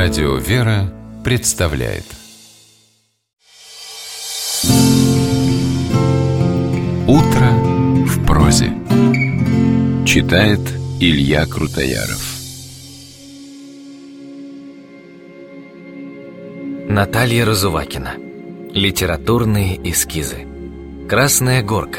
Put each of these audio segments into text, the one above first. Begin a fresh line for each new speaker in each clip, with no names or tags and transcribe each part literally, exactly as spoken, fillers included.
Радио «Вера» представляет «Утро в прозе». Читает Илья Крутояров.
Наталья Разувакина. Литературные эскизы. Красная горка.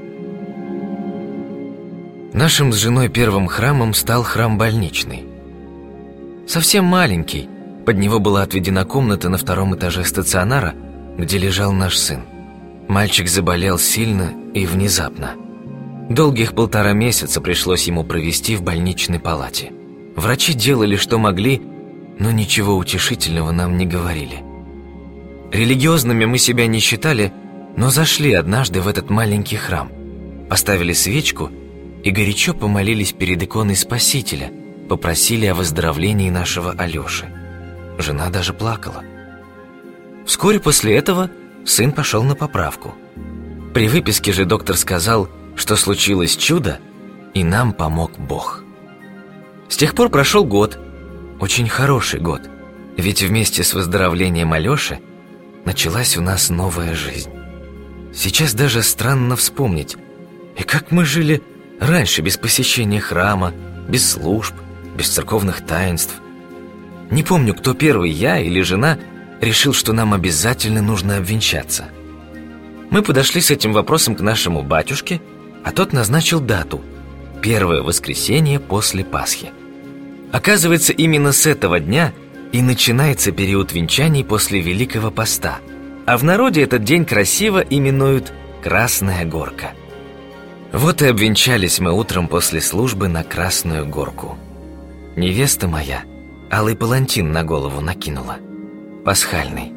Нашим с женой первым храмом стал храм больничный. Совсем маленький, под него была отведена комната на втором этаже стационара, где лежал наш сын. Мальчик заболел сильно и внезапно. Долгих полтора месяца пришлось ему провести в больничной палате. Врачи делали, что могли, но ничего утешительного нам не говорили. Религиозными мы себя не считали, но зашли однажды в этот маленький храм, поставили свечку и горячо помолились перед иконой Спасителя, попросили о выздоровлении нашего Алёши. Жена даже плакала. Вскоре после этого сын пошел на поправку. При выписке же доктор сказал, что случилось чудо, и нам помог Бог. С тех пор прошел год, очень хороший год, ведь вместе с выздоровлением Алёши началась у нас новая жизнь. Сейчас даже странно вспомнить, и как мы жили раньше без посещения храма, без служб, без церковных таинств. Не помню, кто первый, я или жена, решил, что нам обязательно нужно обвенчаться. Мы подошли с этим вопросом к нашему батюшке, а тот назначил дату – первое воскресенье после Пасхи. Оказывается, именно с этого дня и начинается период венчаний после Великого Поста, а в народе этот день красиво именуют «Красная горка». Вот и обвенчались мы утром после службы на Красную горку. Невеста моя алый палантин на голову накинула, пасхальный.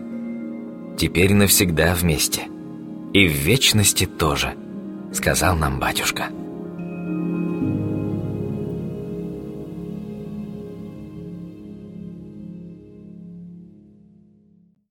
Теперь навсегда вместе, и в вечности тоже, сказал нам батюшка.